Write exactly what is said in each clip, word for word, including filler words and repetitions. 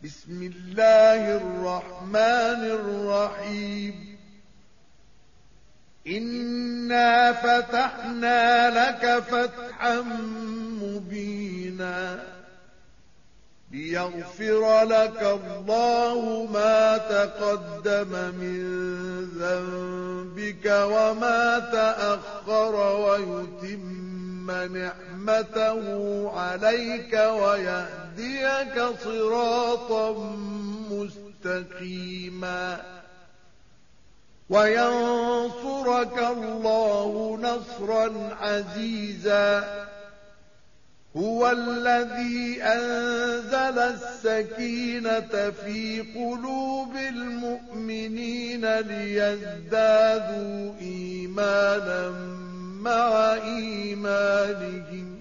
بسم الله الرحمن الرحيم إنا فتحنا لك فتحا مبينا ليغفر لك الله ما تقدم من ذنبك وما تأخر ويتم نعمته عليك ويهديك صراطا مستقيما وينصرك الله نصرا عزيزا هو الذي أنزل السكينة في قلوب المؤمنين ليزدادوا إيمانا مع إيمانهم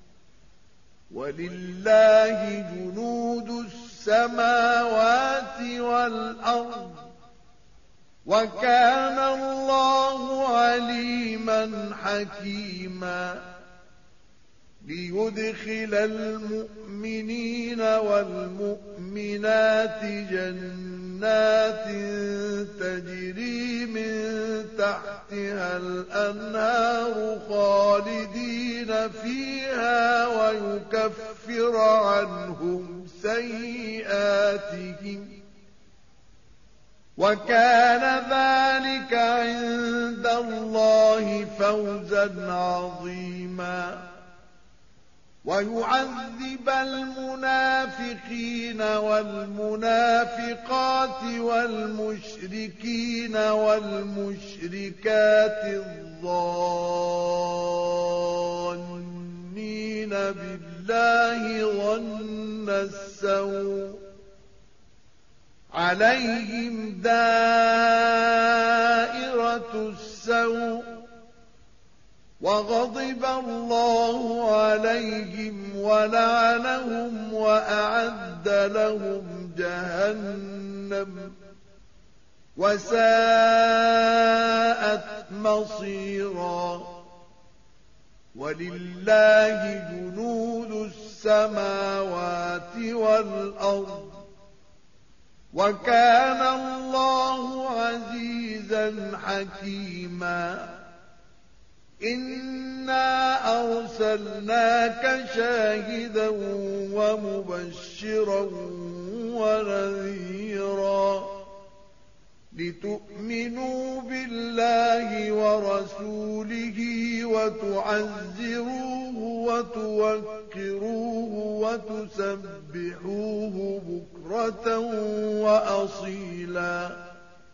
ولله جنود السماوات والأرض وكان الله عليما حكيما ليدخل المؤمنين والمؤمنات جنات تجري من تحتها الأنهار خالدين فيها ويكفر عنهم سيئاتهم وكان ذلك عند الله فوزا عظيما ويعذب المنافقين والمنافقات والمشركين والمشركات الظانين بالله ظن السوء عليهم دائرة السوء وغضب الله عليهم ولعنهم وأعد لهم جهنم وساءت مصيرا ولله جنود السماوات والأرض وكان الله عزيزا حكيما إنا أرسلناك شاهدا ومبشرا ونذيرا لتؤمنوا بالله ورسوله وتعزروه وتوكروه وتسبحوه بكرة وأصيلا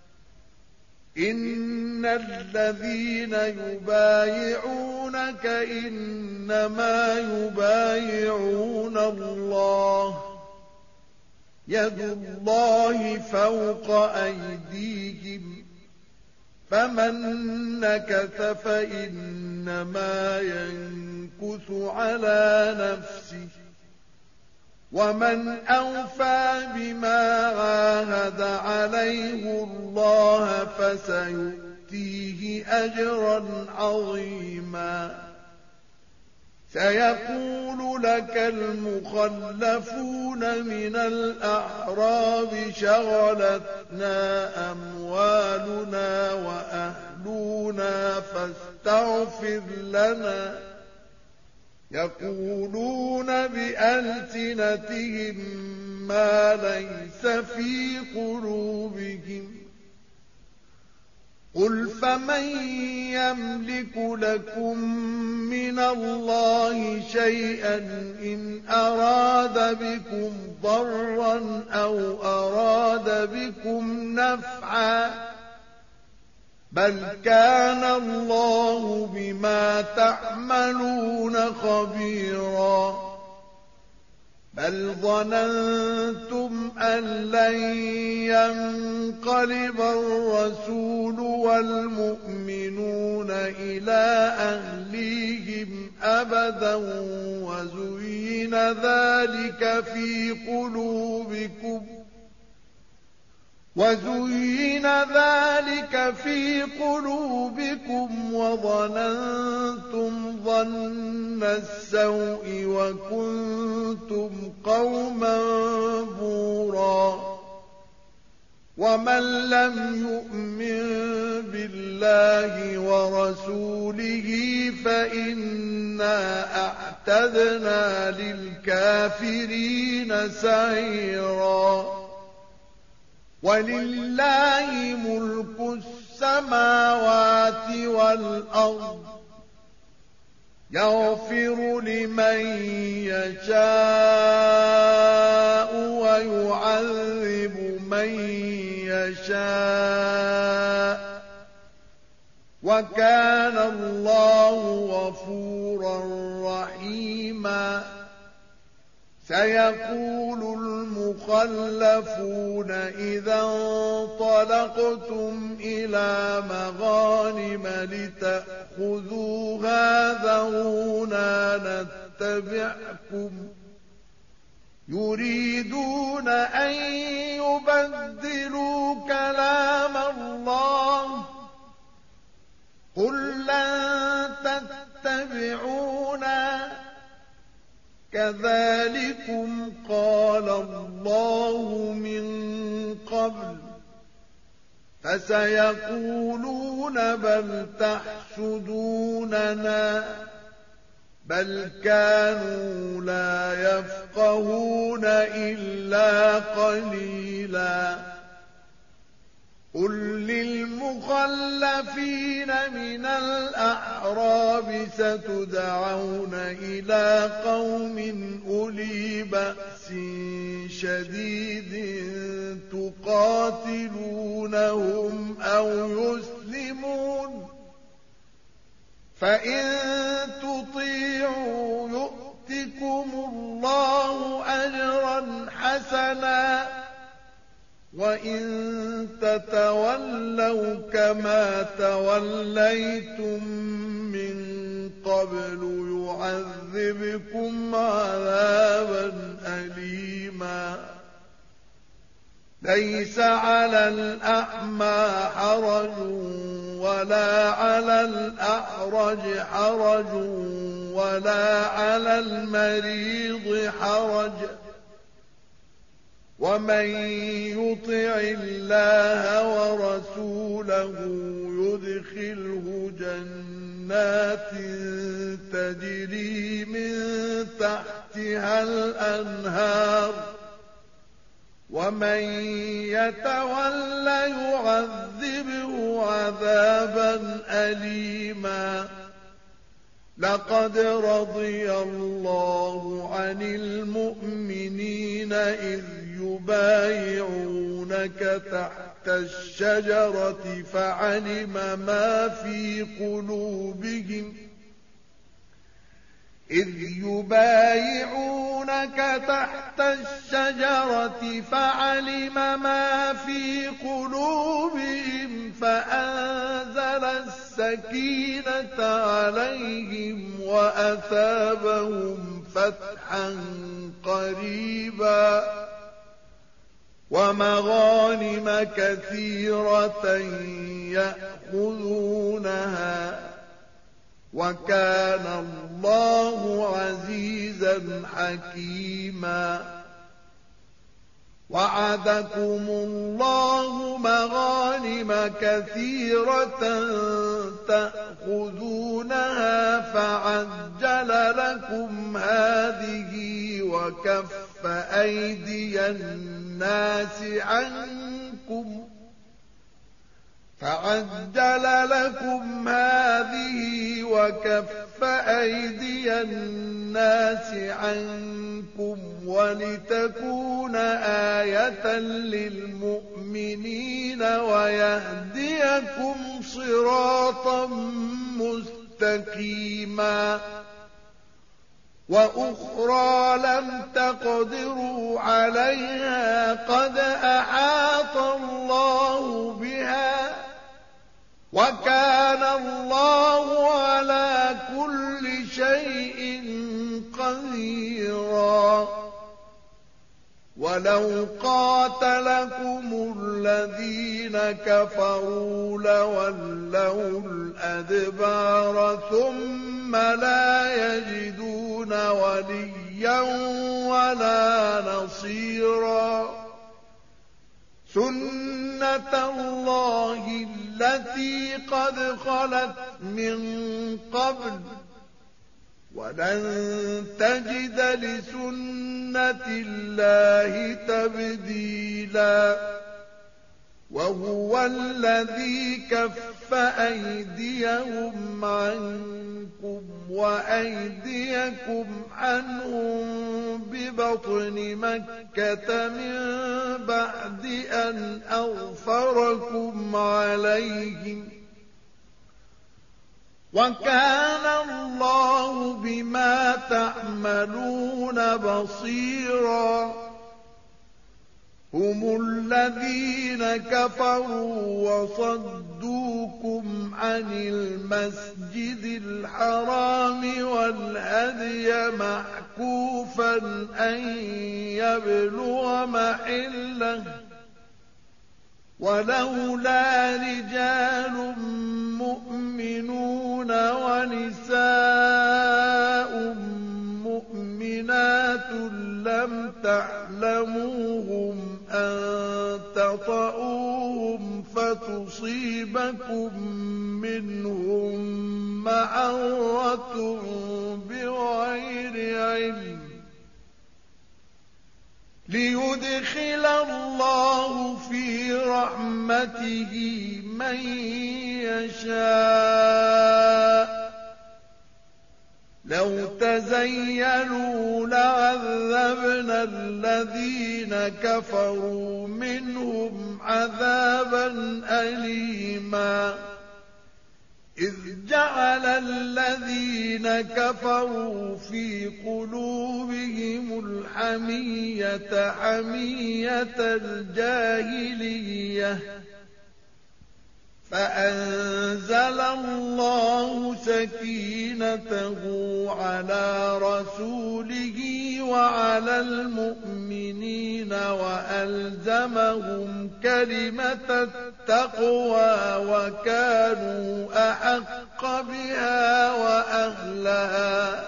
إن الذين يبايعونك إنما يبايعون الله يد الله فوق أيديهم فمن نكث فإنما ينكث على نفسه ومن أوفى بما عاهد عليه الله فسيؤتيه أجرا عظيما سيقول لك المخلفون من الأعراب شغلتنا أموالنا وأهلنا فاستغفر لنا يقولون بألسنتهم ما ليس في قلوبهم قل فمن يملك لكم من الله شيئا إن أراد بكم ضرا أو أراد بكم نفعا بل كان الله بما تعملون خبيرا بل ظننتم أن لن ينقلب الرسول والمؤمنون إلى أهليهم أبدا وزين ذلك في قلوبكم وزين ذلك في قلوبكم وظننتم ظن السوء وكنتم قوما بورا ومن لم يؤمن بالله ورسوله فإنا أعتدنا للكافرين سعيرا ولله ملك السماوات والأرض يغفر لمن يشاء ويعذب من يشاء وكان الله غفورا رحيما سيقول المخلفون إذا انطلقتم إلى مغانم لتأخذوها ذرونا نتبعكم يريدون أن يبدلوا كلام الله قل لن تتبعونا كذلكم قال الله من قبل فسيقولون بل تحسدوننا بل كانوا لا يفقهون إلا قليلا قل للمخلفين من الأعراب ستدعون إلى قوم أولي بأس شديد تقاتلونهم أو يسلمون فإن تطيعوا يؤتكم الله أجرا حسنا وإن تتولوا كما توليتم من قبل يعذبكم عذابا أليما ليس على الأعمى حرج ولا على الأعرج حرج ولا على المريض حرج ومن يطع الله ورسوله يدخله جنات تجري من تحتها الأنهار ومن يتول يعذبه عذابا أليما لقد رضي الله عن المؤمنين إذ يبايعونك تحت الشجرة فعلم ما في قلوبهم إذ يبايعونك تحت الشجرة فعلم ما في قلوبهم فأنزل السكينة عليهم وأثابهم فتحا قريبا ومغانم كثيرة يأخذونها وكان الله عزيزا حكيما وعدكم الله مغانم كثيرة تأخذونها فعجل لكم هذه وكف أيدي الناس عنكم فعجل لكم هذه وكف أيدي الناس عنكم ولتكون آية للمؤمنين ويهديكم صراطا مستقيما وأخرى لم تقدروا عليها قد أحاط الله بها وكان الله على كل شيء قديرا ولو قاتلكم الذين كفروا لولوا الأدبار ثم لا يجدون وليا ولا نصيرا سُنَّةَ اللَّهِ الَّتِي قَدْ خَلَتْ مِن قَبْلُ وَلَن تَجِدَ لِسُنَّةِ اللَّهِ تَبْدِيلًا وَهُوَ الَّذِي كَفَّ أَيْدِيَهُمْ عَنكُمْ وَأَيْدِيَكُمْ عَنْهُم بِبَطْنِ مَكَّةَ مِن بَعْدِ أَنْ أَظْفَرَكُمْ عَلَيْهِمْ وَكَانَ اللَّهُ بِمَا تَعْمَلُونَ بَصِيرًا هُمُ الَّذِينَ كَفَرُوا وَصَدُّوكُمْ عَنِ الْمَسْجِدِ الْحَرَامِ وَالْهَدْيَ مَعْكُوفًا أَن يَبْلُغَ مَحِلَّهُ وَلَوْلَا رِجَالٌ مُّؤْمِنُونَ وَنِسَاءٌ مُّؤْمِنَاتٌ لَّمْ تَعْلَمُوهُمْ أَن تَطَئُوهُمْ فَتُصِيبَكُم مِّنْهُم مَّعَرَّةٌ بِغَيْرِ عِلْمٍ لِيُدْخِلَ اللَّهُ فِي رَحْمَتِهِ مَن يَشَاءُ لَوْ تَزَيَّلُوا لَعَذَّبْنَا الَّذِينَ كَفَرُوا مِنْهُمْ عَذَابًا أَلِيمًا إِذْ جَعَلَ الَّذِينَ كَفَرُوا فِي قُلُوبِهِمُ الْحَمِيَّةَ حَمِيَّةَ الْجَاهِلِيَّةِ فَأَنزَلَ اللَّهُ سَكِينَتَهُ عَلَىٰ رَسُولِهِ وَعَلَى الْمُؤْمِنِينَ وَأَلْزَمَهُمْ كَلِمَةَ التَّقْوَىٰ وَكَانُوا أَحَقَّ بِهَا وَأَهْلَهَا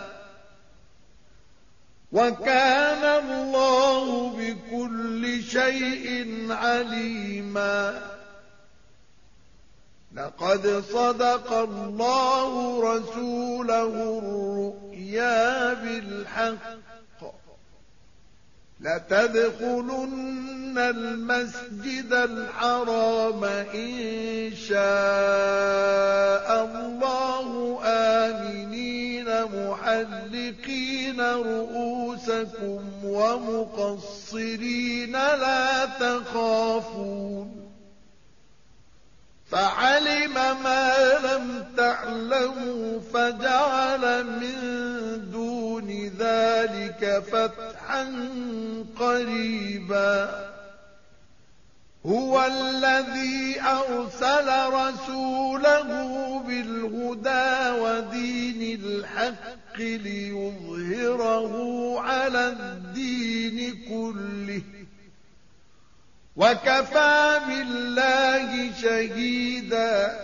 وَكَانَ اللَّهُ بِكُلِّ شَيْءٍ عَلِيمًا لَقَدْ صَدَقَ اللَّهُ رَسُولَهُ الرُّؤْيَا بِالْحَقِّ لَتَدْخُلُنَّ الْمَسْجِدَ الْحَرَامَ إِن شَاءَ اللَّهُ آمِنِينَ مُحَلِّقِينَ رُءُوسَكُمْ وَمُقَصِّرِينَ لَا تَخَافُونَ فَعَلِمَ مَا لَمْ تَعْلَمُوا فَجَعَلَ مِن دُونِ ذَلِكَ فَتْحًا قَرِيبًا هُوَ الَّذِي أَرْسَلَ رَسُولَهُ بِالْهُدَىٰ وَدِينِ الْحَقِّ لِيُظْهِرَهُ عَلَى الدِّينِ كُلِّهِ وَكَفَىٰ بِاللَّهِ شَهِيدًا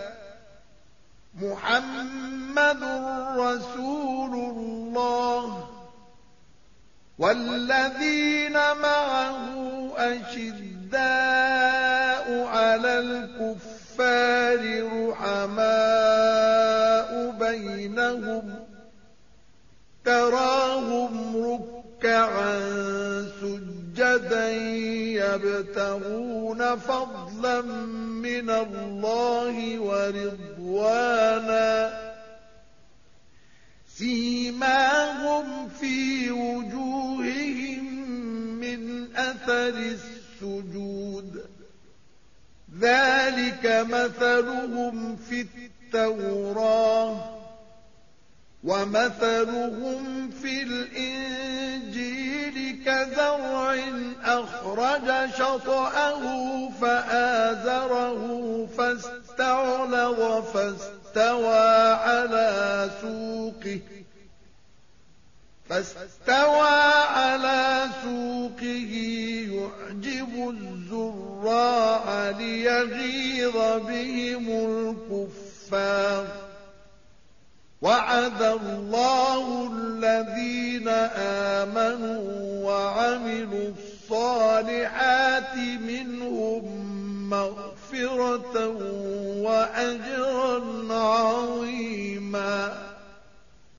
مُّحَمَّدٌ رَّسُولُ اللَّهِ وَالَّذِينَ مَعَهُ أَشِدَّاءُ عَلَى الْكُفَّارِ رُحَمَاءُ بَيْنَهُمْ تَرَاهُمْ رُكَّعًا سُجَّدًا يَبْتَغُونَ فَضْلًا مِّنَ اللَّهِ وَرِضْوَانًا سِيمَاهُمْ فِي وُجُوهِهِم مِّنْ أَثَرِ السُّجُودِ ذَٰلِكَ مَثَلُهُمْ فِي التَّوْرَاةِ وَمَثَلُهُمْ فِي الْإِنجِيلِ كَزَرْعٍ أَخْرَجَ شَطْأَهُ فَآزَرَهُ فَاسْتَغْلَظَ فَاسْتَوَىٰ عَلَىٰ سُوقِهِ فَاسْتَوَىٰ عَلَىٰ سُوقِهِ يُعْجِبُ الزُّرَّاعَ لِيَغِيظَ بِهِمُ الْكُفَّارَ وَعَدَ اللَّهُ الَّذِينَ آمَنُوا وَعَمِلُوا الصالحات منهم مغفرة وأجرا عظيما.